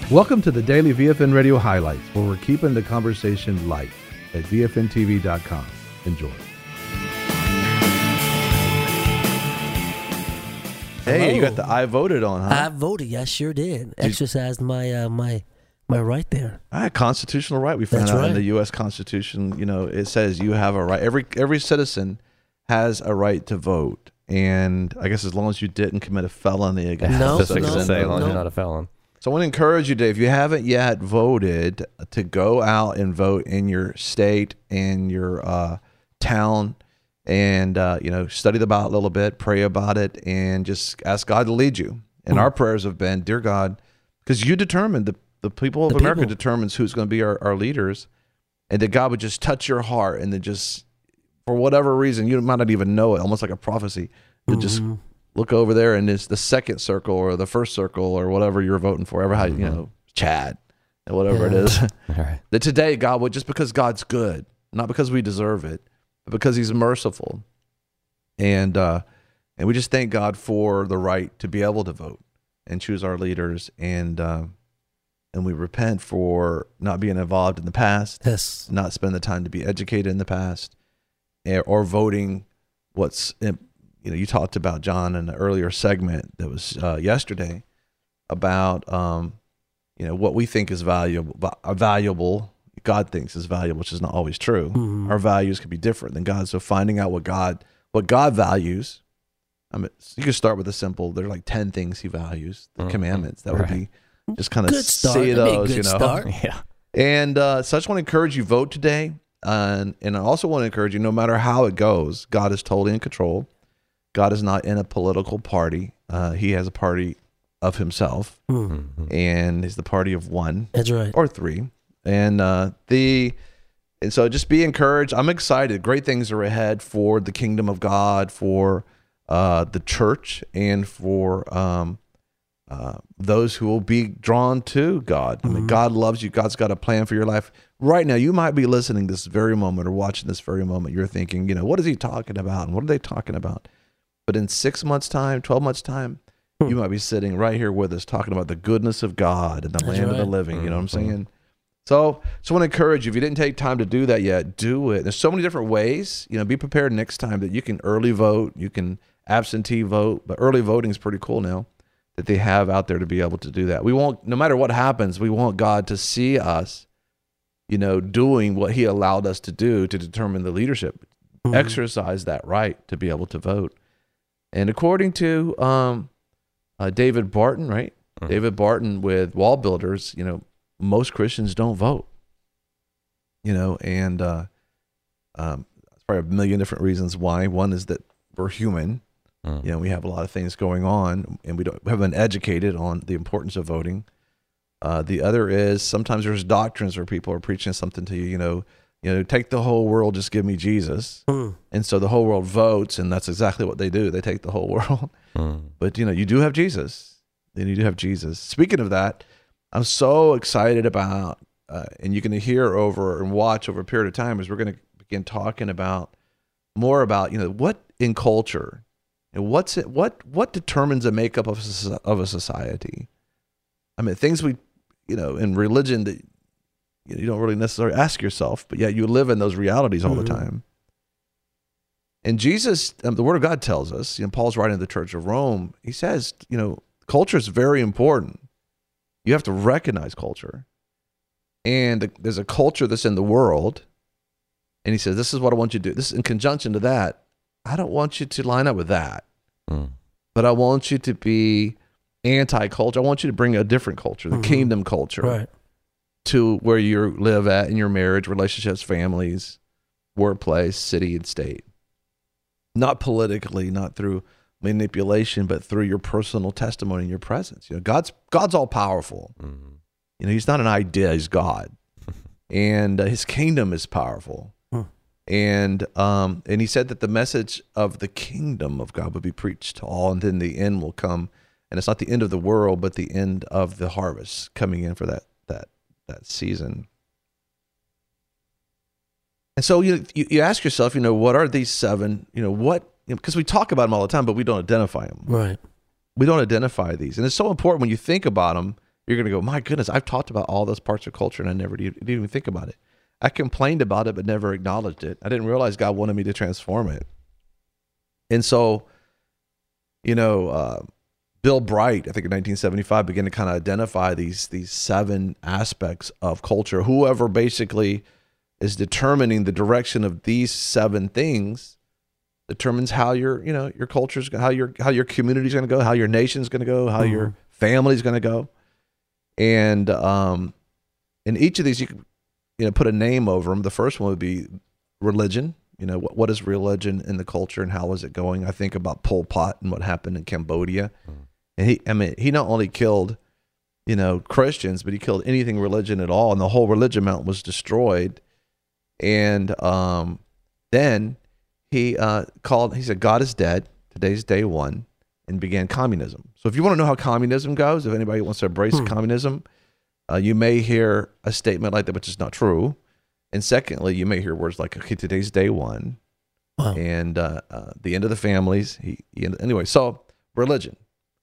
Welcome to the Daily VFN Radio Highlights, where we're keeping the conversation light at VFNTV.com. Enjoy. Hey, you got the I voted on, huh? I voted. I sure did. Exercised my my right there. Constitutional right. We found That's out right. in the U.S. Constitution, it says you have a right. Every citizen has a right to vote. And I guess as long as you didn't commit a felony against No, the Just like to citizen. say, as long as no. you're not a felon. So I want to encourage you, Dave, if you haven't yet voted, to go out and vote in your state and your town, and study the ballot a little bit, pray about it, and just ask God to lead you. And our prayers have been, dear God, because you determine, the people of America determines who's going to be our leaders, and that God would just touch your heart, and then just, for whatever reason, you might not even know it, almost like a prophecy, you just look over there, and it's the second circle or the first circle or whatever you're voting for, Chad, or whatever it is. All right. That today, God would, just because God's good, not because we deserve it, but because He's merciful, and we just thank God for the right to be able to vote and choose our leaders, and we repent for not being involved in the past, Yes. not spend the time to be educated in the past, or voting you talked about, John, in the earlier segment that was yesterday about what we think is valuable, God thinks is valuable, which is not always true. Our values could be different than God. So finding out what God values. You could start with a simple. There's like 10 things He values, the commandments. That would be just kind of Good start. see That'd be a those, good start. Yeah. And so I just want to encourage you, vote today. And I also want to encourage you, no matter how it goes, God is totally in control. God is not in a political party. He has a party of Himself, and He's the party of one. That's right. Or three. And so just be encouraged. I'm excited. Great things are ahead for the kingdom of God, for the church, and for those who will be drawn to God. I mean, God loves you. God's got a plan for your life. Right now, you might be listening this very moment or watching this very moment. You're thinking, what is he talking about? And what are they talking about? But in 6 months' time, 12 months' time, you might be sitting right here with us talking about the goodness of God and the land of the living. You know what I'm saying? So I want to encourage you, if you didn't take time to do that yet, do it. There's so many different ways. Be prepared next time that you can early vote, you can absentee vote, but early voting is pretty cool now that they have out there to be able to do that. We won't, no matter what happens, we want God to see us, doing what He allowed us to do to determine the leadership, exercise that right to be able to vote. And according to David Barton, right? David Barton with Wall Builders, most Christians don't vote, and there's probably a million different reasons why. One is that we're human. We have a lot of things going on, and we haven't been educated on the importance of voting. The other is sometimes there's doctrines where people are preaching something to you, take the whole world, just give me Jesus. And so the whole world votes, and that's exactly what they do. They take the whole world. But, you do have Jesus. Then you do have Jesus. Speaking of that, I'm so excited about, and you can hear over and watch over a period of time as we're going to begin talking more about, what in culture and what determines the makeup of a society. I mean, things in religion that you don't really necessarily ask yourself, but yet you live in those realities all the time. And Jesus, the Word of God tells us, Paul's writing to the Church of Rome, he says, culture is very important. You have to recognize culture. And there's a culture that's in the world, and he says, this is what I want you to do. This is in conjunction to that. I don't want you to line up with that, but I want you to be anti-culture. I want you to bring a different culture, the kingdom culture. Right. To where you live at in your marriage, relationships, families, workplace, city, and state. Not politically, not through manipulation, but through your personal testimony and your presence. God's all powerful. He's not an idea, He's God. And His kingdom is powerful. And He said that the message of the kingdom of God would be preached to all, and then the end will come. And it's not the end of the world, but the end of the harvest coming in for that season. And so you ask yourself, what are these seven, because we talk about them all the time, but we don't identify them. Right. We don't identify these. And it's so important when you think about them, you're going to go, my goodness, I've talked about all those parts of culture and I never didn't even think about it. I complained about it, but never acknowledged it. I didn't realize God wanted me to transform it. And so, Bill Bright, I think in 1975, began to kind of identify these 7 aspects of culture. Whoever basically is determining the direction of these 7 things determines how your culture's, how your community's going to go, how your nation's going to go, how your family's going to go. And in each of these, you can put a name over them. The first one would be religion. What is religion in the culture and how is it going? I think about Pol Pot and what happened in Cambodia. And he not only killed, Christians, but he killed anything religion at all. And the whole religion mountain was destroyed. And then he said, God is dead. Today's day 1, and began communism. So if you want to know how communism goes, if anybody wants to embrace communism, you may hear a statement like that, which is not true. And secondly, you may hear words like, okay, today's day 1. Wow. And the end of the families. Anyway, so religion.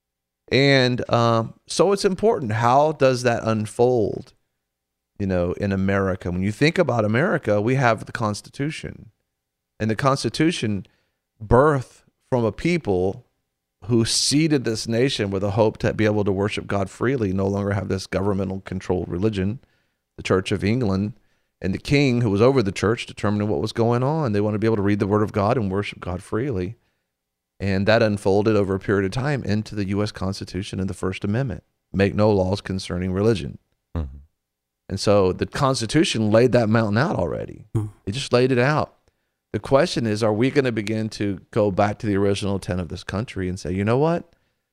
And so it's important. How does that unfold, in America? When you think about America, we have the Constitution. And the Constitution birthed from a people who seeded this nation with a hope to be able to worship God freely, no longer have this governmental controlled religion, the Church of England, and the king who was over the church determining what was going on. They wanted to be able to read the word of God and worship God freely. And that unfolded over a period of time into the U.S. Constitution and the First Amendment. Make no laws concerning religion. Mm-hmm. And so the Constitution laid that mountain out already. It just laid it out. The question is, are we going to begin to go back to the original intent of this country and say, you know what?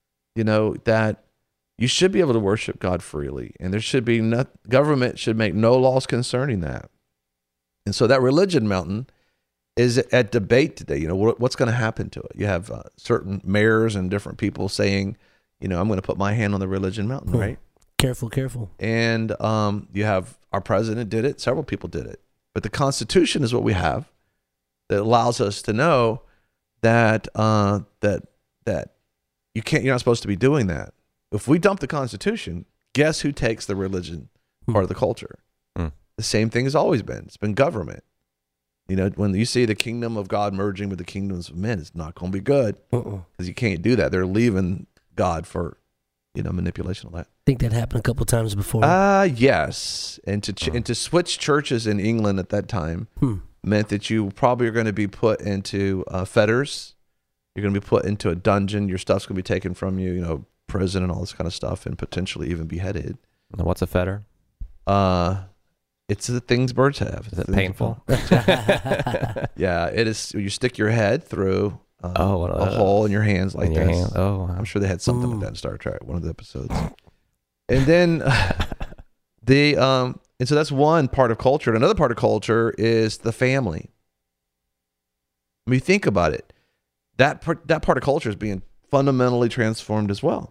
That you should be able to worship God freely. And there should be government should make no laws concerning that. And so that religion mountain is at debate today. What's going to happen to it? You have certain mayors and different people saying, I'm going to put my hand on the religion mountain, right? Careful. And you have our president did it. Several people did it. But the Constitution is what we have that allows us to know that that you're not supposed to be doing that. If we dump the Constitution, guess who takes the religion part of the culture? The same thing has always been. It's been government. When you see the kingdom of God merging with the kingdoms of men, it's not going to be good because you can't do that. They're leaving God for, manipulation of that. I think that happened a couple times before. Yes. And to switch churches in England at that time meant that you probably are going to be put into fetters. You're going to be put into a dungeon. Your stuff's going to be taken from you, prison and all this kind of stuff, and potentially even beheaded. Now, what's a fetter? It's the things birds have. Is it painful? Yeah, it is. You stick your head through a hole in your hands like this. Oh, wow. I'm sure they had something like that in Star Trek, one of the episodes. And then and so that's one part of culture. And another part of culture is the family. I mean, think about it. That part of culture is being fundamentally transformed as well.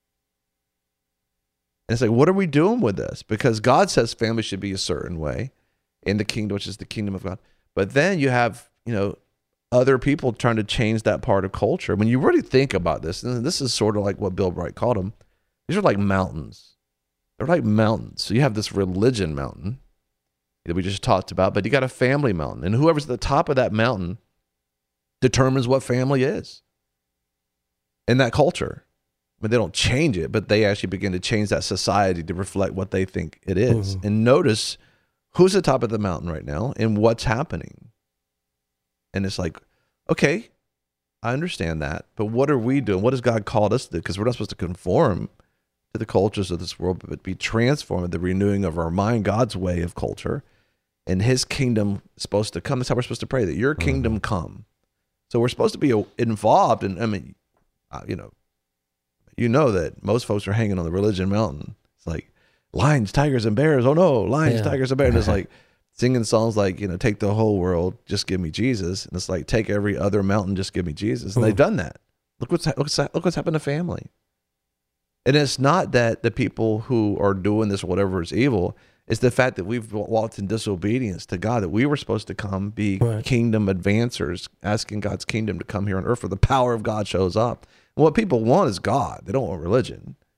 And it's like, what are we doing with this? Because God says family should be a certain way in the kingdom, which is the kingdom of God. But then you have, other people trying to change that part of culture. When you really think about this, and this is sort of like what Bill Bright called them, these are like mountains. They're like mountains. So you have this religion mountain that we just talked about, but you got a family mountain. And whoever's at the top of that mountain determines what family is in that culture. But they don't change it, but they actually begin to change that society to reflect what they think it is. And notice who's at the top of the mountain right now and what's happening. And it's like, okay, I understand that, but what are we doing? What has God called us to do? Because we're not supposed to conform to the cultures of this world, but be transformed, the renewing of our mind, God's way of culture. And his kingdom is supposed to come. That's how we're supposed to pray, that your kingdom come. So we're supposed to be involved in, you know that most folks are hanging on the religion mountain. It's like lions, tigers, and bears. Oh no, lions, tigers, and bears. And it's like singing songs like, take the whole world, just give me Jesus. And it's like, take every other mountain, just give me Jesus. And they've done that. Look what's happened to family. And it's not that the people who are doing this, whatever is evil, it's the fact that we've walked in disobedience to God, that we were supposed to come be kingdom advancers, asking God's kingdom to come here on earth where the power of God shows up. And what people want is God. They don't want religion.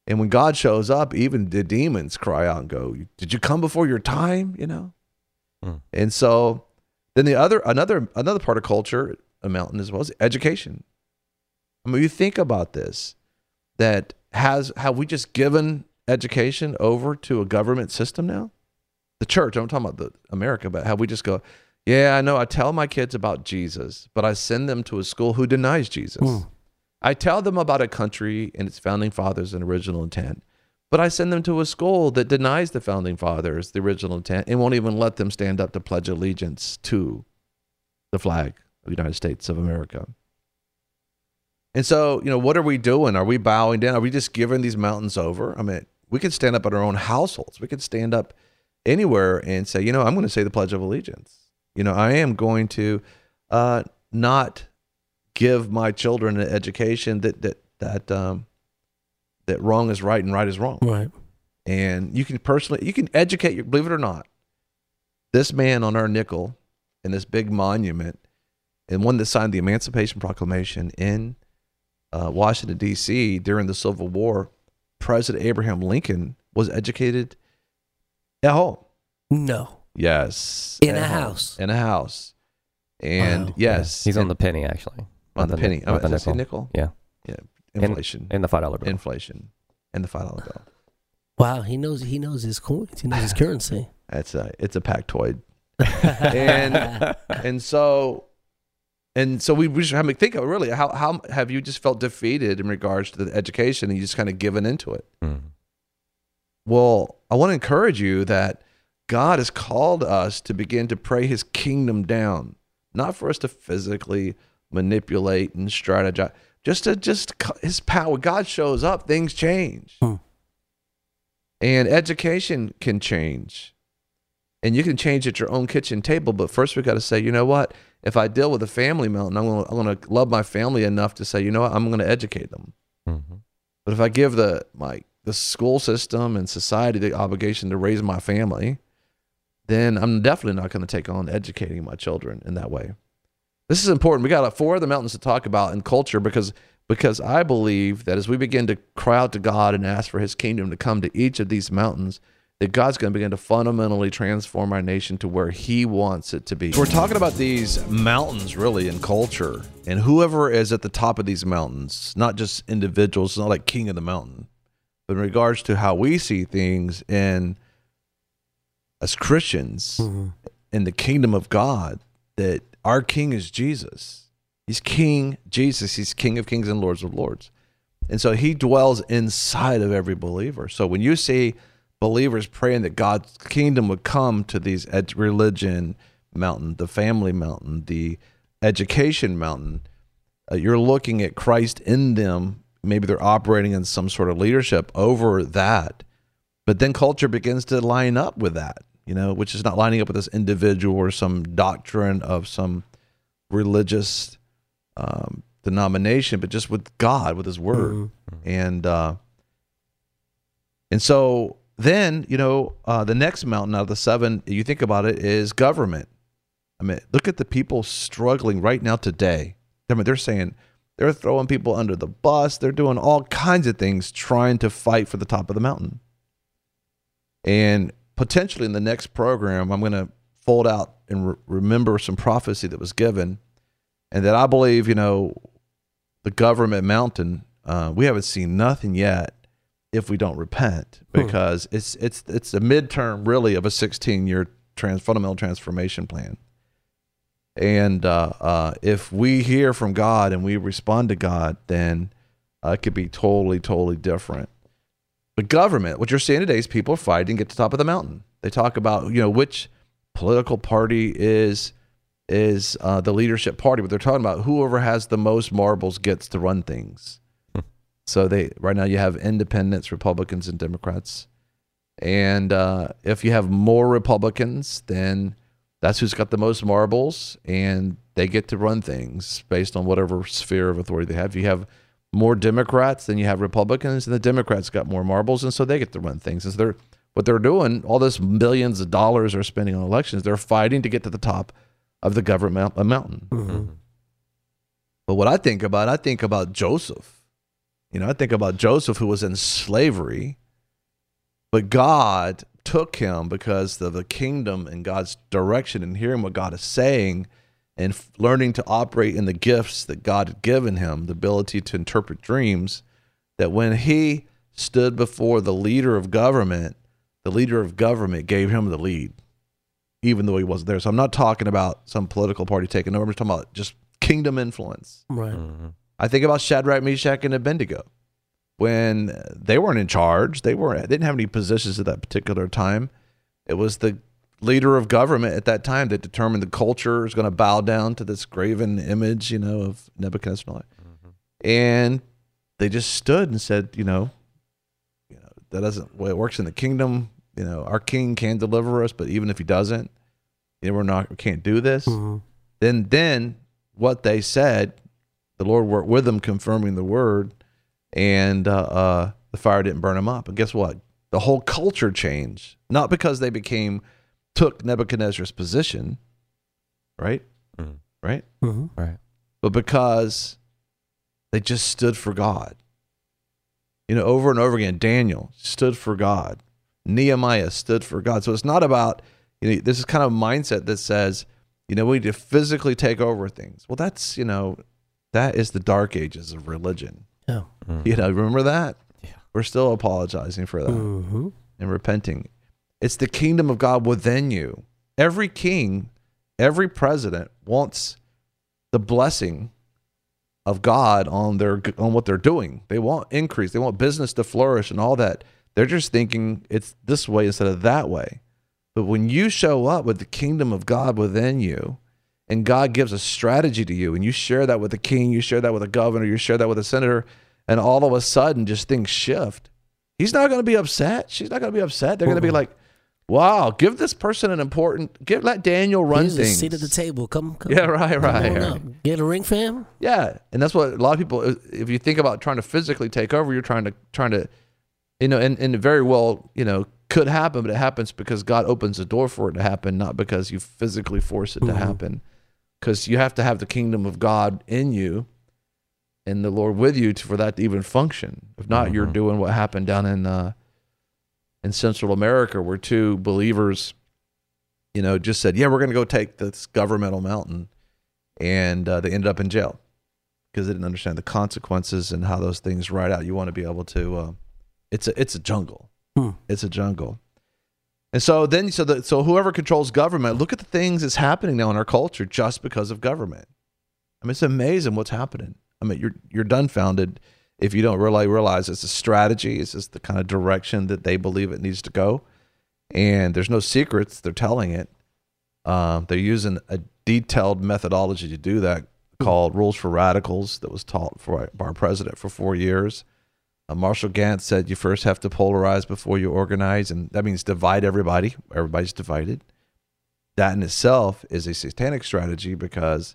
And when God shows up, even the demons cry out and go, "Did you come before your time?" You know. And so then another part of culture, a mountain as well, is education. I mean, you think about this, that have we just given education over to a government system now? The church, I'm talking about America, but have we just go, yeah, I know, I tell my kids about Jesus, but I send them to a school who denies Jesus. I tell them about a country and its founding fathers and original intent, but I send them to a school that denies the founding fathers, the original intent, and won't even let them stand up to pledge allegiance to the flag of the United States of America. And so, what are we doing? Are we bowing down? Are we just giving these mountains over? I mean, we could stand up in our own households. We could stand up anywhere and say, I'm going to say the Pledge of Allegiance. I am going to not give my children an education that wrong is right and right is wrong. Right. And you can educate, believe it or not, this man on our nickel in this big monument, and one that signed the Emancipation Proclamation in Washington, D.C. during the Civil War, President Abraham Lincoln was educated at home. No. Yes. In a house. In a house. And Wow. yes. He's on the penny, actually. On the penny. Not the Is nickel. it nickel? Yeah. Yeah. Inflation. In the $5 bill. Inflation. And the $5 bill. Wow, he knows his coins. He knows his currency. It's a Pactoid. and so we just have to think of really how have you just felt defeated in regards to the education and you just kind of given into it? Well, I want to encourage you that God has called us to begin to pray his kingdom down, not for us to physically manipulate and strategize, just his power. God shows up, things change. And education can change. And you can change at your own kitchen table, but first we got to say, you know what? If I deal with a family mountain, I'm going to love my family enough to say, you know what? I'm going to educate them. But if I give the school system and society the obligation to raise my family, then I'm definitely not going to take on educating my children in that way. This is important. We got 4 other mountains to talk about in culture because I believe that as we begin to cry out to God and ask for his kingdom to come to each of these mountains, that God's going to begin to fundamentally transform our nation to where he wants it to be. We're talking about these mountains really in culture, and whoever is at the top of these mountains, not just individuals, it's not like king of the mountain, but in regards to how we see things as Christians in the kingdom of God, that our king is Jesus. He's King Jesus. He's King of kings and Lords of lords. And so he dwells inside of every believer. So when you see believers praying that God's kingdom would come to these religion mountain, the family mountain, the education mountain, you're looking at Christ in them. Maybe they're operating in some sort of leadership over that. But then culture begins to line up with that, which is not lining up with this individual or some doctrine of some religious denomination, but just with God, with his word. And so then, the next mountain out of the 7, you think about it, is government. I mean, look at the people struggling right now today. I mean, they're saying they're throwing people under the bus. They're doing all kinds of things trying to fight for the top of the mountain. And potentially in the next program, I'm going to fold out and remember some prophecy that was given, and that I believe, the government mountain, we haven't seen nothing yet if we don't repent, because it's a midterm really of a 16-year fundamental transformation plan. And if we hear from God and we respond to God, then it could be totally, totally different. But government, what you're seeing today is people fighting to get to the top of the mountain. They talk about, which political party is the leadership party, but they're talking about whoever has the most marbles gets to run things. So right now you have independents, Republicans, and Democrats. And if you have more Republicans, then that's who's got the most marbles, and they get to run things based on whatever sphere of authority they have. If you have more Democrats than you have Republicans, and the Democrats got more marbles, and so they get to run things. And so what they're doing, all this millions of dollars they're spending on elections, they're fighting to get to the top of the government mountain. But what I think about Joseph. I think about Joseph, who was in slavery, but God took him because of the kingdom and God's direction and hearing what God is saying and learning to operate in the gifts that God had given him, the ability to interpret dreams, that when he stood before the leader of government gave him the lead, even though he wasn't there. So I'm not talking about some political party taking over. I'm just talking about just kingdom influence. Right. Mm-hmm. I think about Shadrach, Meshach, and Abednego. When they weren't in charge, they didn't have any positions at that particular time. It was the leader of government at that time that determined the culture is going to bow down to this graven image, of Nebuchadnezzar. Mm-hmm. And they just stood and said, that doesn't way it works in the kingdom. Our king can deliver us, but even if he doesn't, we can't do this. Mm-hmm. Then what they said, the Lord worked with them, confirming the word, and the fire didn't burn them up. And guess what? The whole culture changed, not because they took Nebuchadnezzar's position, right? Mm-hmm. Right? Mm-hmm. Right. But because they just stood for God. Over and over again, Daniel stood for God. Nehemiah stood for God. So it's not about, this is kind of a mindset that says, we need to physically take over things. Well, that's, that is the dark ages of religion. Yeah. Mm-hmm. Remember that? Yeah. We're still apologizing for that Mm-hmm. and repenting. It's the kingdom of God within you. Every king, every president wants the blessing of God on what they're doing. They want increase. They want business to flourish and all that. They're just thinking it's this way instead of that way. But when you show up with the kingdom of God within you, and God gives a strategy to you, and you share that with the king, you share that with a governor, you share that with a senator, and all of a sudden just things shift. He's not going to be upset. She's not going to be upset. They're going to be like, wow, give this person let Daniel run Here's a things. seat at the table. Come. Yeah, right. Come on up. Get a ring, fam. Yeah, and that's what a lot of people. If you think about trying to physically take over, you're trying to, and very well, could happen, but it happens because God opens the door for it to happen, not because you physically force it to happen. Because you have to have the kingdom of God in you, and the Lord with you for that to even function. If not, you're doing what happened down in Central America, where two believers, just said, "Yeah, we're going to go take this governmental mountain," and they ended up in jail because they didn't understand the consequences and how those things ride out. You want to be able to. It's a jungle. It's a jungle. And so so whoever controls government, look at the things that's happening now in our culture just because of government. I mean, it's amazing what's happening. I mean, you're dumbfounded if you don't really realize it's a strategy. It's just the kind of direction that they believe it needs to go. And there's no secrets. They're telling it. They're using a detailed methodology to do that called Rules for Radicals that was taught by our president for 4 years. Marshall Gantz said you first have to polarize before you organize, and that means divide everybody. Everybody's divided. That in itself is a satanic strategy because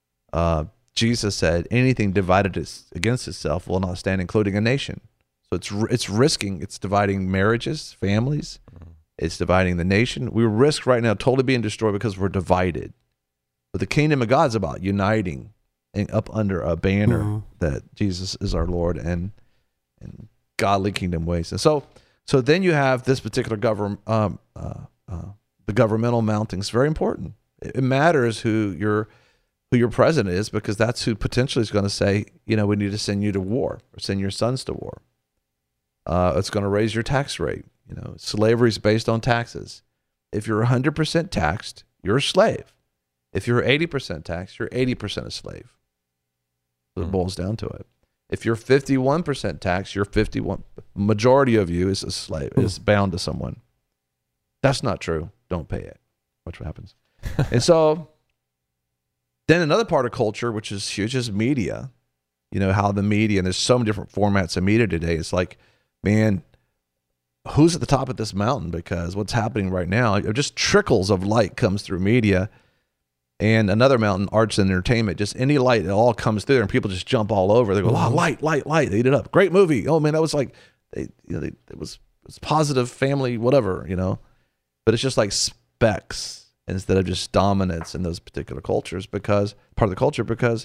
Jesus said anything divided against itself will not stand, including a nation. So it's dividing marriages, families. It's dividing the nation. We risk right now totally being destroyed because we're divided. But the kingdom of God's about uniting and up under a banner that Jesus is our Lord and godly kingdom ways. And so then you have this particular the governmental mounting is very important. It matters who your president is, because that's who potentially is going to say, we need to send you to war or send your sons to war. It's going to raise your tax rate. Slavery is based on taxes. If you're 100% taxed, you're a slave. If you're 80% taxed, you're 80% a slave. So it boils down to it. If you're 51% tax, you're 51. Majority of you is a slave, is bound to someone. That's not true. Don't pay it. Watch what happens. And so then another part of culture, which is huge, is media. How the media, and there's so many different formats of media today. It's like, man, who's at the top of this mountain? Because what's happening right now, just trickles of light comes through media. And another mountain, arts and entertainment, just any light, it all comes through, and people just jump all over. They go, oh, light. They eat it up. Great movie. Oh man, that was like, it was positive family, whatever, But it's just like specks instead of just dominance in those particular cultures, because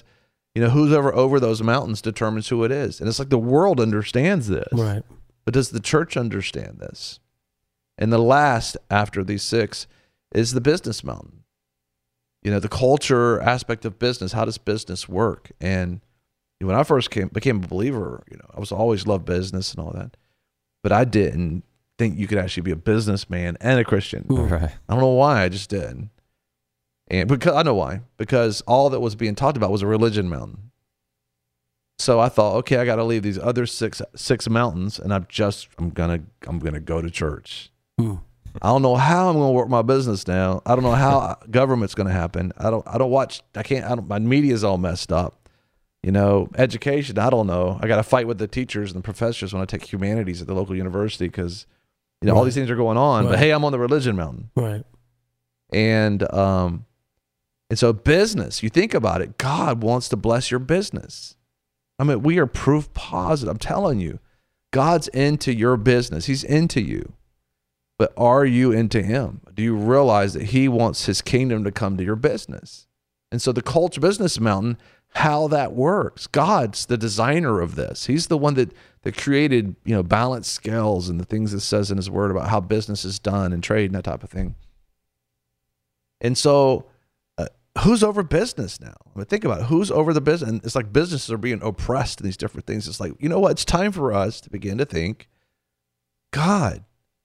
You know, who's over those mountains determines who it is. And it's like the world understands this. Right. But does the church understand this? And the last after these 6 is the business mountain. You know, the culture aspect of business. How does business work? And when I first became a believer, you know, I was always loved business and all that. But I didn't think you could actually be a businessman and a Christian. Right. I don't know why, I just did. And because I know why. Because all that was being talked about was a religion mountain. So I thought, okay, I got to leave these other six mountains, and I'm gonna go to church. I don't know how I'm gonna work my business now. I don't know how government's gonna happen. My media's all messed up. You know, education, I don't know. I got to fight with the teachers and the professors when I take humanities at the local university because, you know, all these things are going on. But hey, I'm on the religion mountain. Right. And so business, you think about it, God wants to bless your business. I mean, we are proof positive. I'm telling you, God's into your business. He's into you. But are you into him? Do you realize that he wants his kingdom to come to your business? And so the culture business mountain, how that works. God's the designer of this. He's the one that created, you know, balanced scales and the things it says in his word about how business is done and trade and that type of thing. And so who's over business now? I mean, think about it. Who's over the business? And it's like businesses are being oppressed in these different things. It's like, you know what? It's time for us to begin to think, God.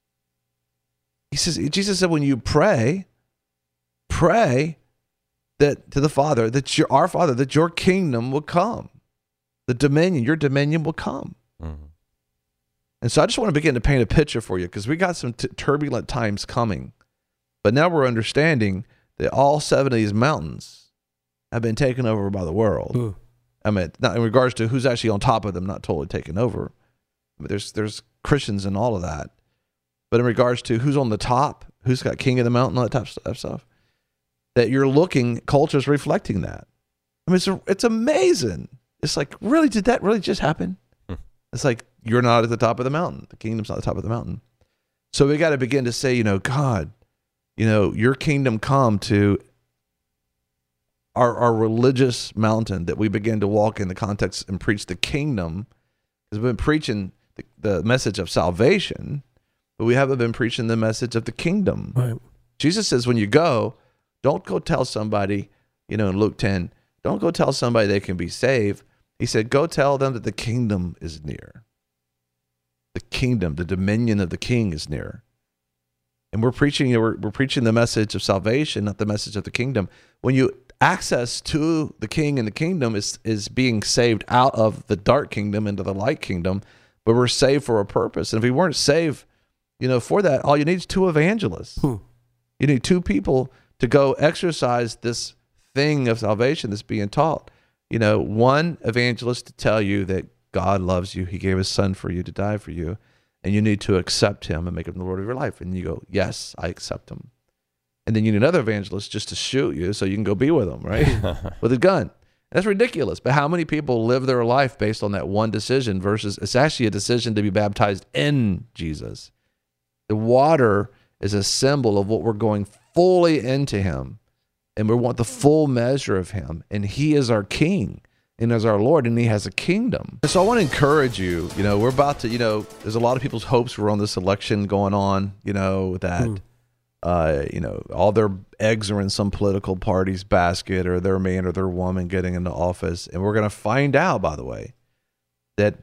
Jesus said, when you pray that to the Father, our Father, that your kingdom will come. Your dominion will come. Mm-hmm. And so I just want to begin to paint a picture for you because we got some turbulent times coming. But now we're understanding that all 7 of these mountains have been taken over by the world. I mean, not in regards to who's actually on top of them, not totally taken over. But there's Christians and all of that. But in regards to who's on the top, who's got king of the mountain, all that type of stuff, that you're looking, culture's reflecting that. I mean, it's amazing. It's like, really, did that really just happen? It's like, you're not at the top of the mountain. The kingdom's not at the top of the mountain. So we got to begin to say, you know, God, you know, your kingdom come to our religious mountain, that we begin to walk in the context and preach the kingdom, because we've been preaching the message of salvation, but we haven't been preaching the message of the kingdom. Right. Jesus says, when you go, don't go tell somebody, you know, in Luke 10, don't go tell somebody they can be saved. He said, go tell them that the kingdom is near. The kingdom, the dominion of the king is near. And we're preaching, we're preaching the message of salvation, not the message of the kingdom. When you access to the king and the kingdom is being saved out of the dark kingdom into the light kingdom, but we're saved for a purpose. And if we weren't saved, you know, for that, all you need is 2 evangelists. You need 2 people to go exercise this thing of salvation that's being taught. You know, 1 evangelist to tell you that God loves you. He gave his son for you to die for you. And you need to accept him and make him the Lord of your life. And you go, yes, I accept him. And then you need another evangelist just to shoot you so you can go be with him, right? With a gun. That's ridiculous. But how many people live their life based on that one decision versus it's actually a decision to be baptized in Jesus? The water is a symbol of what we're going fully into him. And we want the full measure of him. And he is our king and as our Lord, and he has a kingdom. So I want to encourage you, you know, we're about to, you know, there's a lot of people's hopes were on this election going on, you know, that, you know, all their eggs are in some political party's basket, or their man or their woman getting into office. And we're going to find out, by the way, that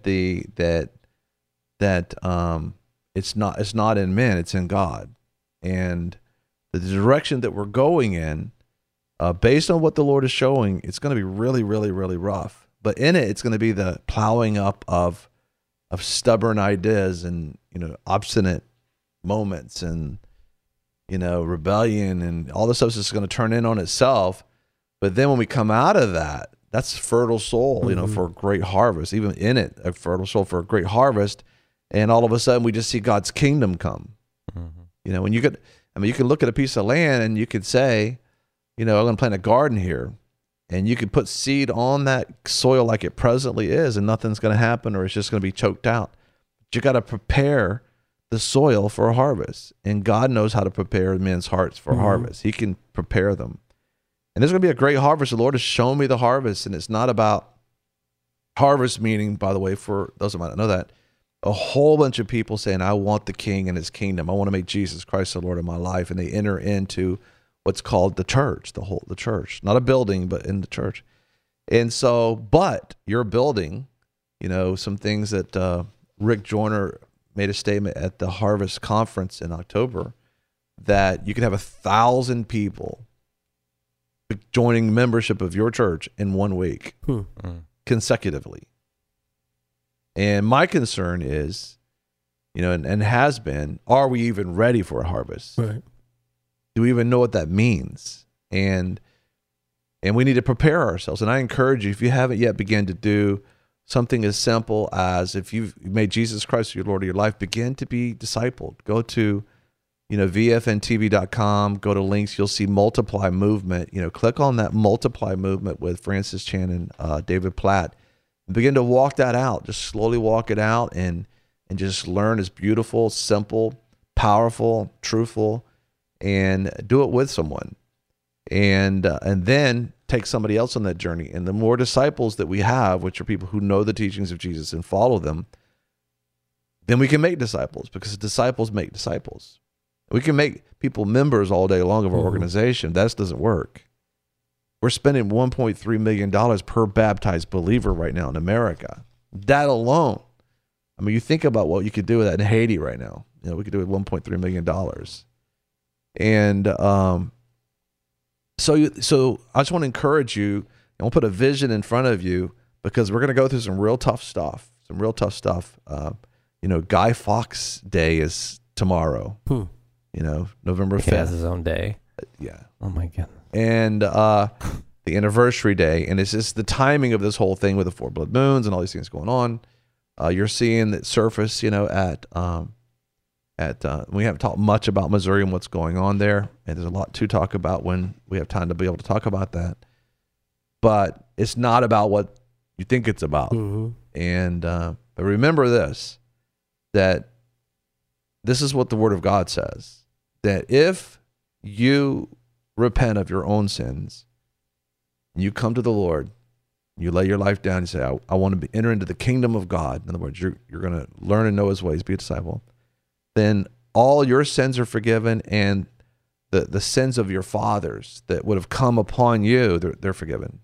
it's not in men, it's in God. And the direction that we're going in, based on what the Lord is showing, it's going to be really, really, really rough. But in it, it's going to be the plowing up of stubborn ideas and, you know, obstinate moments and, you know, rebellion and all this stuff is just going to turn in on itself. But then when we come out of that, that's fertile soil, you know, for a great harvest. Even in it, a fertile soil for a great harvest. And all of a sudden, we just see God's kingdom come. You know, when you can look at a piece of land and you could say, you know, I'm going to plant a garden here, and you can put seed on that soil like it presently is, and nothing's going to happen, or it's just going to be choked out. But you got to prepare the soil for a harvest, and God knows how to prepare men's hearts for a harvest. He can prepare them. And there's going to be a great harvest. The Lord has shown me the harvest, and it's not about harvest, meaning, by the way, for those who might not know that, a whole bunch of people saying, I want the King and his kingdom. I want to make Jesus Christ the Lord of my life. And they enter into what's called the church, the church, not a building, but in the church. And so, but you're building, some things that Rick Joyner made a statement at the Harvest Conference in October, that you can have 1,000 people joining membership of your church in 1 week consecutively. And my concern is, and has been, are we even ready for a harvest? Right. Do we even know what that means? And we need to prepare ourselves. And I encourage you, if you haven't yet begun to do something as simple as, if you've made Jesus Christ your Lord of your life, begin to be discipled. Go to VFNTV.com, go to links, you'll see Multiply Movement. Click on that Multiply Movement with Francis Chan and David Platt. Begin to walk that out. Just slowly walk it out and just learn. It's beautiful, simple, powerful, truthful, and do it with someone. And then take somebody else on that journey. And the more disciples that we have, which are people who know the teachings of Jesus and follow them, then we can make disciples, because disciples make disciples. We can make people members all day long of our organization. That doesn't work. We're spending $1.3 million per baptized believer right now in America. That alone. I mean, you think about what you could do with that in Haiti right now. We could do it with $1.3 million. And so I just want to encourage you, and we'll put a vision in front of you, because we're going to go through some real tough stuff. Guy Fawkes Day is tomorrow. November 5th. He has his own day. Yeah. Oh my goodness. And the anniversary day, and it's just the timing of this whole thing with the 4 blood moons and all these things going on. You're seeing that surface, we haven't talked much about Missouri and what's going on there, and there's a lot to talk about when we have time to be able to talk about that. But it's not about what you think it's about. And but remember this, that this is what the Word of God says, that if you repent of your own sins, and you come to the Lord, you lay your life down, and say, I want to enter into the kingdom of God. In other words, you're going to learn and know his ways, be a disciple. Then all your sins are forgiven, and the sins of your fathers that would have come upon you, they're forgiven.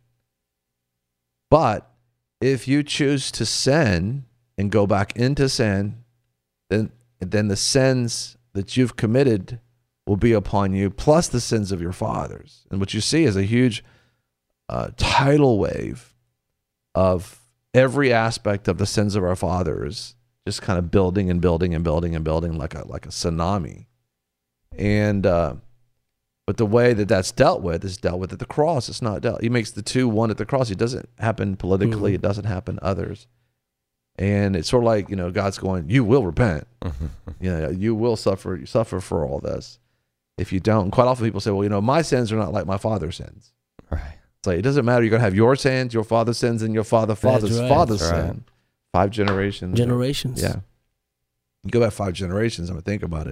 But if you choose to sin and go back into sin, then the sins that you've committed will be upon you, plus the sins of your fathers. And what you see is a huge tidal wave of every aspect of the sins of our fathers, just kind of building and building and building and building like a tsunami. And but the way that that's dealt with is dealt with at the cross. It's not dealt. He makes the two one at the cross. It doesn't happen politically. It doesn't happen others. And it's sort of like, God's going, you will repent. You will suffer. You suffer for all this. If you don't, and quite often people say, well, my sins are not like my father's sins. Right. It's like, it doesn't matter. You're going to have your sins, your father's sins, and your father's father's sin. 5 generations. Generations. Yeah. You go back 5 generations, I'm going to think about it.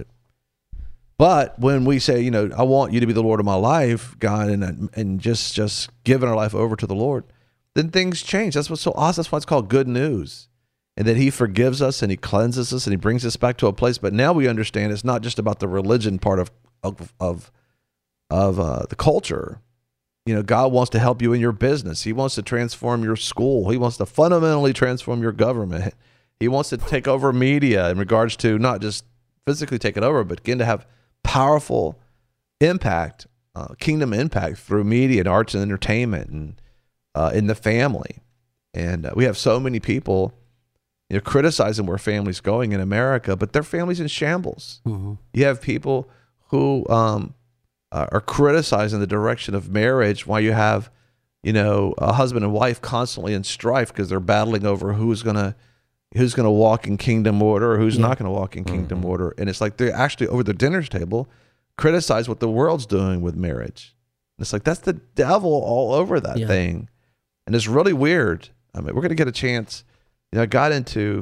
But when we say, I want you to be the Lord of my life, God, and just giving our life over to the Lord, then things change. That's what's so awesome. That's why it's called good news. And that he forgives us and he cleanses us and he brings us back to a place. But now we understand it's not just about the religion part of the culture. God wants to help you in your business. He wants to transform your school. He wants to fundamentally transform your government. He wants to take over media in regards to not just physically take it over, but begin to have powerful impact, kingdom impact through media and arts and entertainment and in the family. And we have so many people criticizing where families going in America, but their families in shambles. You have people who are criticizing the direction of marriage, while you have, a husband and wife constantly in strife because they're battling over who's gonna walk in kingdom order or who's not gonna walk in kingdom order. And it's like they're actually over the dinner table criticize what the world's doing with marriage. And it's like that's the devil all over that thing, and it's really weird. I mean, we're gonna get a chance. I got into,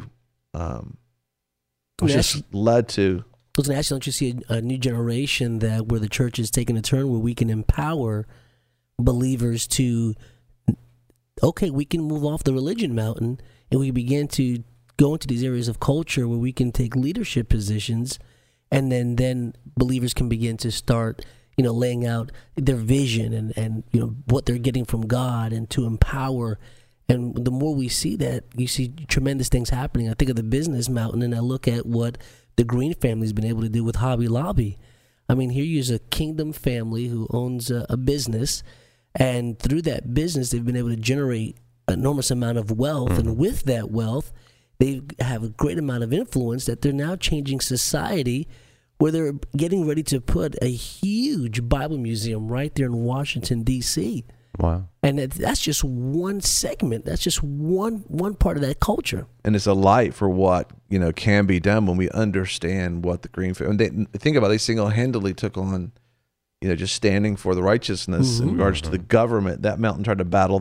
which just led to. I was going to ask you, don't you see a new generation where the church is taking a turn where we can empower believers to, okay, we can move off the religion mountain and we begin to go into these areas of culture where we can take leadership positions, and then believers can begin to start, laying out their vision and what they're getting from God, and to empower. And the more we see that, you see tremendous things happening. I think of the business mountain, and I look at what the Green family's been able to do with Hobby Lobby. I mean, here you a kingdom family who owns a business, and through that business, they've been able to generate an enormous amount of wealth, and with that wealth, they have a great amount of influence that they're now changing society, where they're getting ready to put a huge Bible museum right there in Washington, D.C. Wow. And that's just one segment. That's just one part of that culture. And it's a light for what, can be done when we understand what the Green family, think about it, they single-handedly took on, just standing for the righteousness in regards to the government. That mountain tried to battle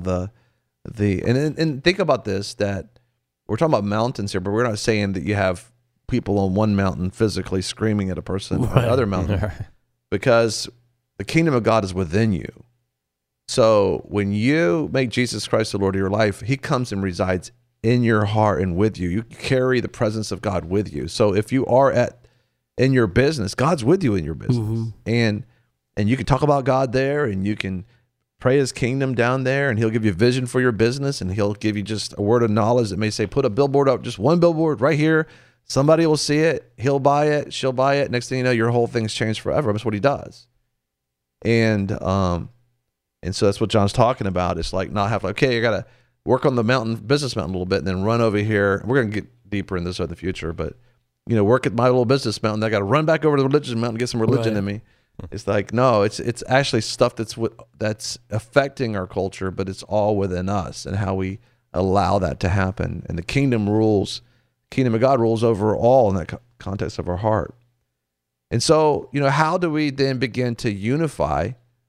and think about this, that we're talking about mountains here, but we're not saying that you have people on one mountain physically screaming at a person on the other mountain, because the kingdom of God is within you. So when you make Jesus Christ the Lord of your life, he comes and resides in your heart and with you. You carry the presence of God with you. So if you are in your business, God's with you in your business. And you can talk about God there, and you can pray his kingdom down there, and he'll give you vision for your business, and he'll give you just a word of knowledge that may say, put a billboard up, just one billboard right here. Somebody will see it. He'll buy it. She'll buy it. Next thing you know, your whole thing's changed forever. That's what he does. And so that's what John's talking about. It's like not having, okay, I got to work on the business mountain a little bit, and then run over here. We're going to get deeper in this in the future, but, work at my little business mountain. I got to run back over to the religion mountain, get some religion in me. It's like, no, it's actually stuff that's affecting our culture, but it's all within us and how we allow that to happen. And the kingdom of God rules over all in that context of our heart. And so, how do we then begin to unify,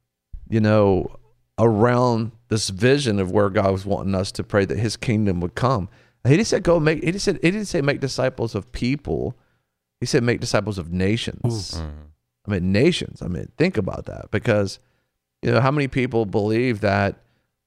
around this vision of where God was wanting us to pray that his kingdom would come? He didn't say make disciples of people. He said make disciples of nations. Nations. Think about that, because, how many people believe that,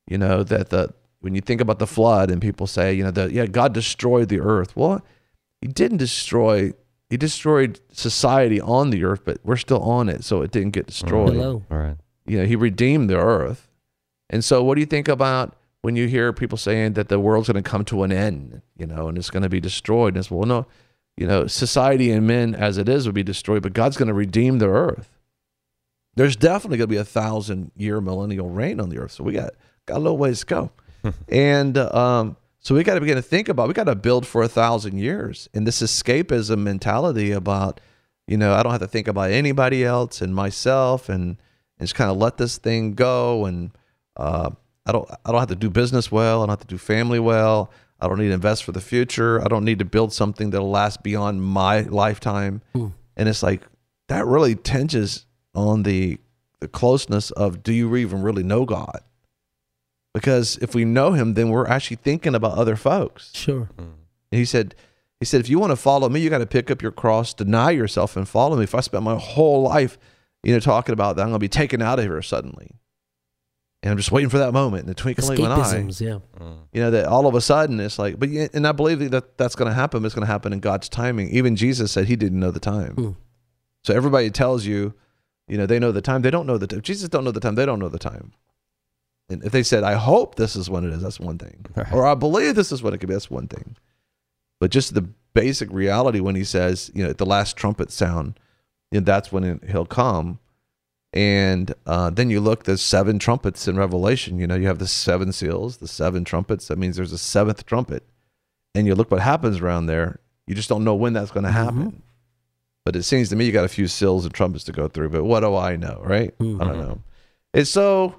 when you think about the flood and people say, God destroyed the earth. Well, he didn't destroy, he destroyed society on the earth, but we're still on it, so it didn't get destroyed. Hello. All right. He redeemed the earth. And so what do you think about when you hear people saying that the world's going to come to an end, and it's going to be destroyed? And it's, well, no, society and men as it is will be destroyed, but God's going to redeem the earth. There's definitely going to be a 1,000-year millennial reign on the earth. So we got a little ways to go. And so we got to begin to think about, we got to build for 1,000 years. And this escapism mentality about, I don't have to think about anybody else and myself, and just kind of let this thing go. And I don't have to do business well. I don't have to do family well. I don't need to invest for the future. I don't need to build something that'll last beyond my lifetime. And it's like, that really tinges on the closeness of, do you even really know God? Because if we know him, then we're actually thinking about other folks. Sure. And he said, if you want to follow me, you got to pick up your cross, deny yourself, and follow me. If I spent my whole life, talking about that, I'm going to be taken out of here suddenly. And I'm just waiting for that moment, in the twinkling of an eye. That all of a sudden it's like, and I believe that's going to happen. It's going to happen in God's timing. Even Jesus said he didn't know the time. So everybody tells you, they know the time. They don't know the time. Jesus don't know the time. They don't know the time. And if they said, I hope this is when it is, that's one thing. Right. Or I believe this is what it could be, that's one thing. But just the basic reality when he says, at the last trumpet sound, that's when he'll come. And then you look, there's 7 trumpets in Revelation. You have the 7 seals, the 7 trumpets. That means there's a 7th trumpet. And you look what happens around there. You just don't know when that's going to happen. But it seems to me you got a few seals and trumpets to go through. But what do I know, right? I don't know. And so,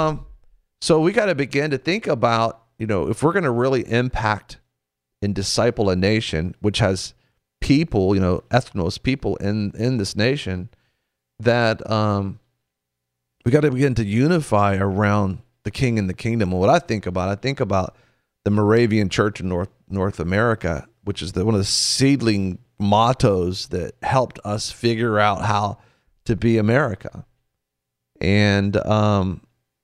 so we got to begin to think about, if we're going to really impact and disciple a nation, which has people, ethnos, people in this nation, that we got to begin to unify around the king and the kingdom. And what I think about the Moravian Church in North America, which is one of the seedling mottos that helped us figure out how to be America. And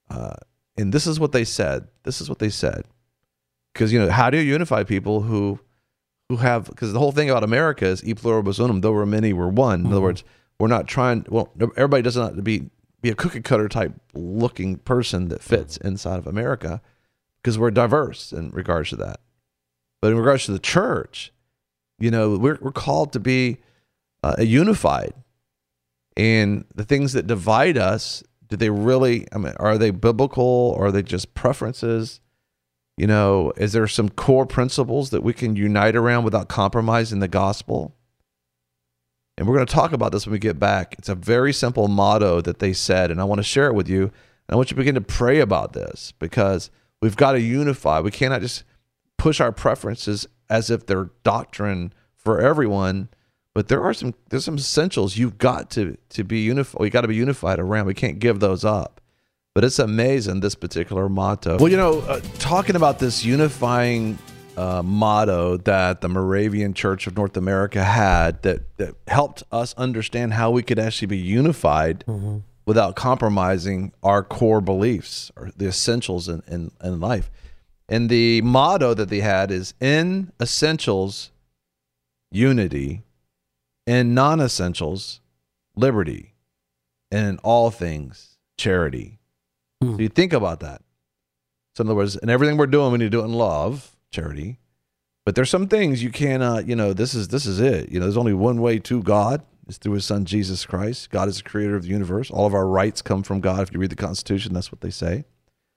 And this is what they said. This is what they said. Because, how do you unify people who have, because the whole thing about America is e pluribus unum, though we're many, we're one. In other words, we're not trying, everybody doesn't have to be a cookie cutter type looking person that fits inside of America, because we're diverse in regards to that. But in regards to the church, we're called to be unified. And the things that divide us, do they really, are they biblical, or are they just preferences? Is there some core principles that we can unite around without compromising the gospel? And we're going to talk about this when we get back. It's a very simple motto that they said, and I want to share it with you. And I want you to begin to pray about this, because we've got to unify. We cannot just push our preferences as if they're doctrine for everyone, but there's some essentials you've got to be unified. We got to be unified around. We can't give those up. But it's amazing, this particular motto. Well, talking about this unifying motto that the Moravian Church of North America had, that helped us understand how we could actually be unified without compromising our core beliefs or the essentials in life. And the motto that they had is, in essentials, unity; in non-essentials, liberty; and in all things, charity. So you think about that. So in other words, in everything we're doing, we need to do it in love, charity. But there's some things you cannot, this is it. There's only one way to God. It's through his son, Jesus Christ. God is the creator of the universe. All of our rights come from God. If you read the Constitution, that's what they say.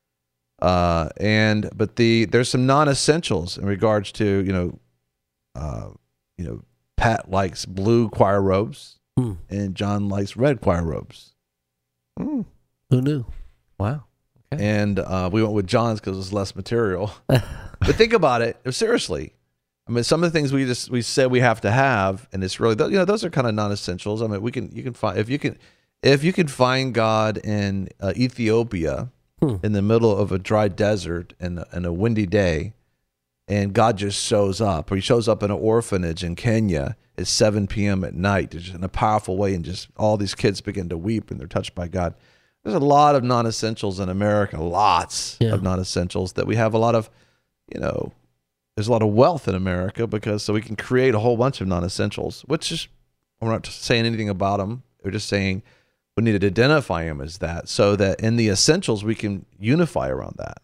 But there's some non-essentials in regards to, Pat likes blue choir robes and John likes red choir robes. Who knew? Wow. Okay. And we went with John's because it was less material. But think about it seriously. Some of the things we said we have to have, and it's really, those are kind of non-essentials. You can find, if you can find God in Ethiopia in the middle of a dry desert and a windy day, and God just shows up, or he shows up in an orphanage in Kenya at 7 p.m. at night, just in a powerful way, and just all these kids begin to weep and they're touched by God. There's a lot of non-essentials in America, lots of non-essentials that we have a lot of, there's a lot of wealth in America so we can create a whole bunch of non-essentials, which is, we're not saying anything about them. We're just saying we need to identify them as that, so that in the essentials, we can unify around that.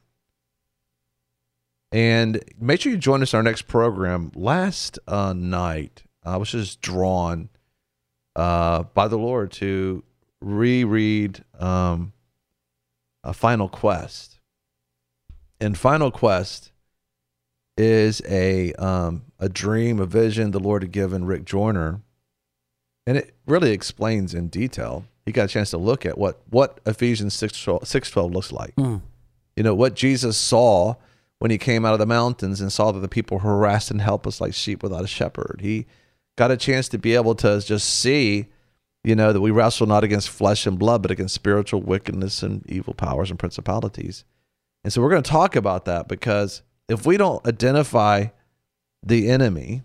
And make sure you join us in our next program. Last night, I was just drawn by the Lord to reread a Final Quest. And Final Quest is a dream, a vision the Lord had given Rick Joyner, and it really explains in detail. He got a chance to look at what Ephesians 6:12 looks like. What Jesus saw when he came out of the mountains and saw that the people were harassed and helpless like sheep without a shepherd. He got a chance to be able to just see that we wrestle not against flesh and blood, but against spiritual wickedness and evil powers and principalities. And so we're going to talk about that, because if we don't identify the enemy,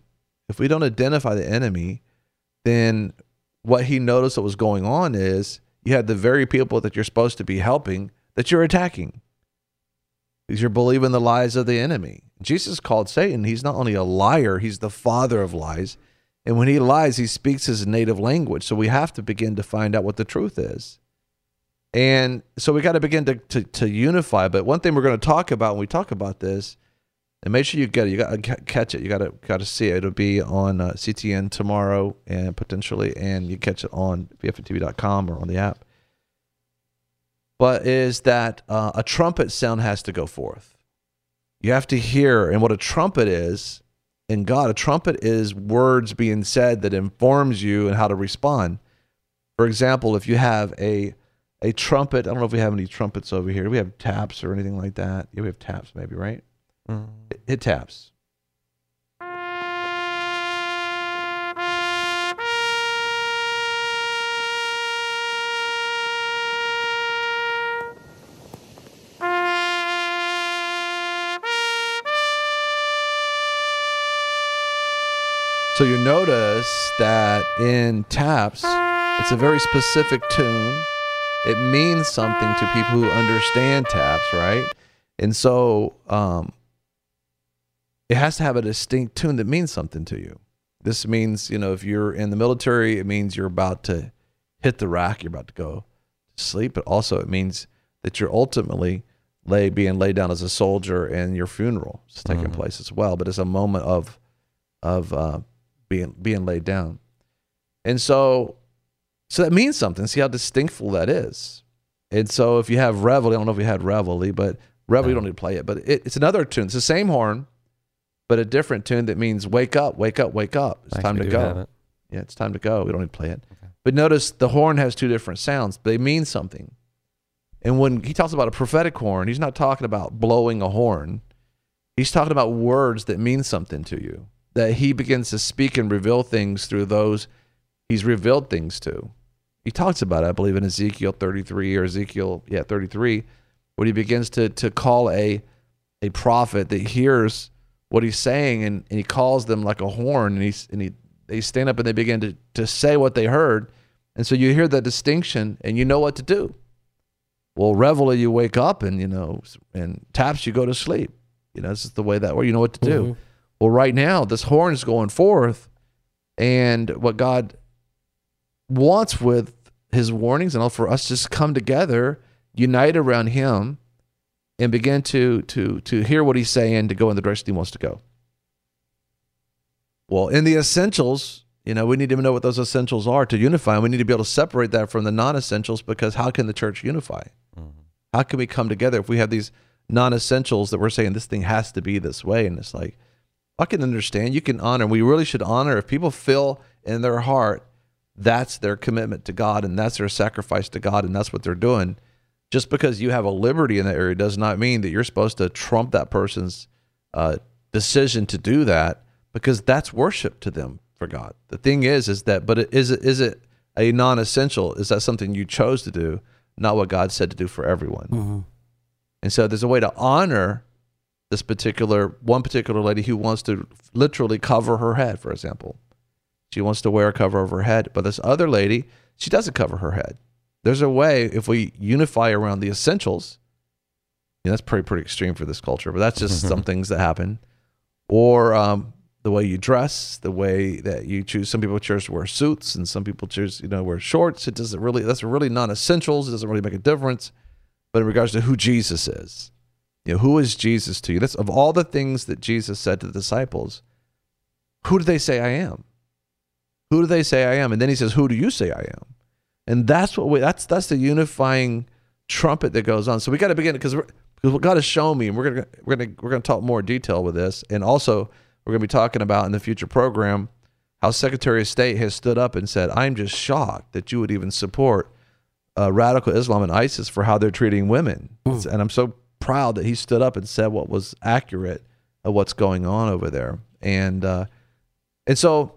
then what he noticed that was going on is you had the very people that you're supposed to be helping that you're attacking, because you're believing the lies of the enemy. Jesus called Satan, he's not only a liar, he's the father of lies. And when he lies, he speaks his native language. So we have to begin to find out what the truth is. And so we got to begin to unify. But one thing we're going to talk about when we talk about this, and make sure you get it, you got to catch it, you got to see it. It'll be on CTN tomorrow, and potentially, and you catch it on VFNTV.com or on the app. But is that a trumpet sound has to go forth. You have to hear, and what a trumpet is, in God, a trumpet is words being said that informs you and how to respond. For example, if you have a trumpet, I don't know if we have any trumpets over here. Do we have taps or anything like that? Yeah, we have taps maybe, right? Hit taps. So you notice that in taps, it's a very specific tune, it means something to people who understand taps, right? And so it has to have a distinct tune that means something to you. This means, if you're in the military, it means you're about to hit the rack, you're about to go to sleep, but also it means that you're ultimately being laid down as a soldier, and your funeral is taking place as well. But it's a moment of being laid down, and so that means something. See how distinctful that is. And so if you have reveille, I don't know if you had reveille, but reveille, you don't need to play it. But it's another tune. It's the same horn, but a different tune that means wake up, wake up, wake up. It's time to go. Yeah, it's time to go. We don't need to play it. Okay. But notice the horn has two different sounds, but they mean something. And when he talks about a prophetic horn, he's not talking about blowing a horn. He's talking about words that mean something to you, that he begins to speak and reveal things through those he's revealed things to. He talks about it, I believe, in Ezekiel 33 or Ezekiel 33, when he begins to call a prophet that hears what he's saying, and he calls them like a horn, and they stand up and they begin to say what they heard. And so you hear the distinction and you know what to do. Well, reveille, you wake up, and and taps, you go to sleep. This is the way that works. You know what to do. Mm-hmm. Well, right now, this horn is going forth, and what God wants with his warnings and all for us just come together, unite around him, and begin to hear what he's saying, to go in the direction he wants to go. Well, in the essentials, we need to know what those essentials are to unify. And we need to be able to separate that from the non-essentials, because how can the church unify? Mm-hmm. How can we come together if we have these non-essentials that we're saying this thing has to be this way? And it's like, I can understand. You can honor. We really should honor if people feel in their heart that's their commitment to God, and that's their sacrifice to God, and that's what they're doing. Just because you have a liberty in that area does not mean that you're supposed to trump that person's decision to do that, because that's worship to them for God. The thing is that, but is it a non-essential? Is that something you chose to do, not what God said to do for everyone? Mm-hmm. And so there's a way to honor this one particular lady who wants to literally cover her head, for example. She wants to wear a cover over her head, but this other lady, she doesn't cover her head. There's a way, if we unify around the essentials, that's pretty extreme for this culture, but that's just some things that happen. Or the way you dress, the way that you choose. Some people choose to wear suits, and some people choose, wear shorts. That's really non-essentials. It doesn't really make a difference. But in regards to who Jesus is, who is Jesus to you? That's of all the things that Jesus said to the disciples, who do they say I am? Who do they say I am? And then he says, who do you say I am? And that's the unifying trumpet that goes on. So we got to begin, because what God has shown me, and we're gonna talk more detail with this, and also we're gonna be talking about in the future program how Secretary of State has stood up and said, I'm just shocked that you would even support radical Islam and ISIS for how they're treating women. And I'm so proud that he stood up and said what was accurate of what's going on over there. And so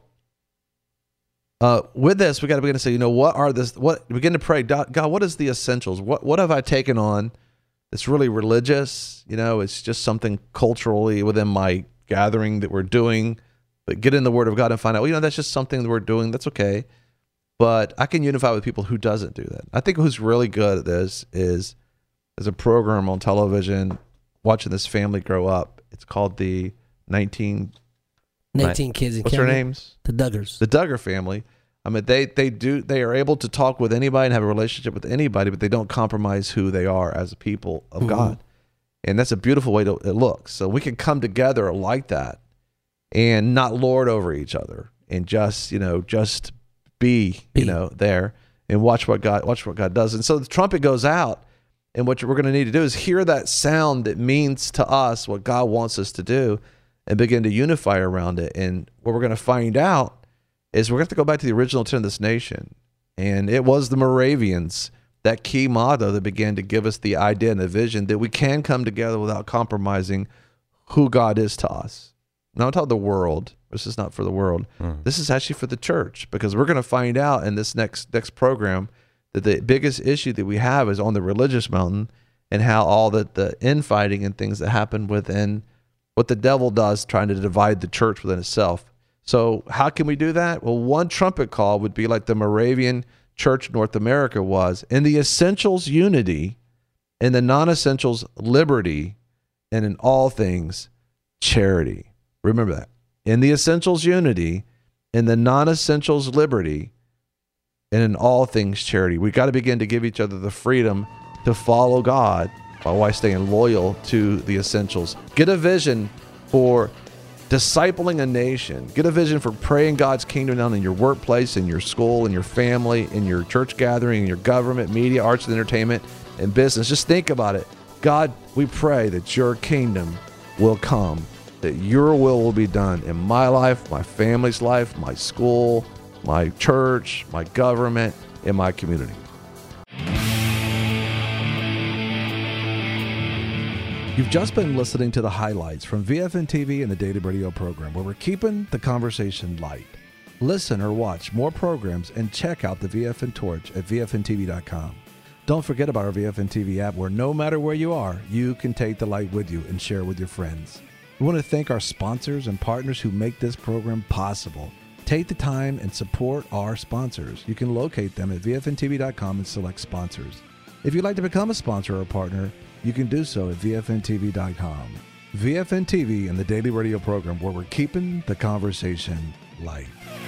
with this, we got to begin to say, begin to pray, God, what is the essentials? What have I taken on that's really religious? It's just something culturally within my gathering that we're doing, but get in the Word of God and find out, that's just something that we're doing. That's okay. But I can unify with people who doesn't do that. I think who's really good at this is there's a program on television watching this family grow up. It's called the 19 Kids and what's their names? The Duggars. The Duggar family. I mean, they are able to talk with anybody and have a relationship with anybody, but they don't compromise who they are as a people of God. And that's a beautiful way it looks. So we can come together like that and not lord over each other, and just be there and watch what God does. And so the trumpet goes out, and what we're going to need to do is hear that sound that means to us what God wants us to do, and begin to unify around it. And what we're going to find out is we're going to have to go back to the original intent of this nation. And it was the Moravians, that key motto that began to give us the idea and the vision that we can come together without compromising who God is to us. Now, I'm talking the world. This is not for the world. This is actually for the church, because we're going to find out in this next program that the biggest issue that we have is on the religious mountain, and how all the infighting and things that happen within what the devil does, trying to divide the church within itself. So how can we do that? Well, one trumpet call would be like the Moravian Church North America was in the essentials unity, in the non-essentials liberty, and in all things charity. Remember that. In the essentials unity, in the non-essentials liberty, and in all things charity. We got to begin to give each other the freedom to follow God while staying loyal to the essentials. Get a vision for discipling a nation. Get a vision for praying God's kingdom down in your workplace, in your school, in your family, in your church gathering, in your government, media, arts and entertainment, and business. Just think about it. God, we pray that your kingdom will come, that your will be done in my life, my family's life, my school, my church, my government, and my community. You've just been listening to the highlights from VFN TV and the Daily Radio program, where we're keeping the conversation light. Listen or watch more programs and check out the VFN Torch at VFNTV.com. Don't forget about our VFN TV app, where no matter where you are, you can take the light with you and share with your friends. We want to thank our sponsors and partners who make this program possible. Take the time and support our sponsors. You can locate them at VFNTV.com and select sponsors. If you'd like to become a sponsor or a partner, you can do so at VFNTV.com. VFN TV and the Daily Radio program, where we're keeping the conversation light.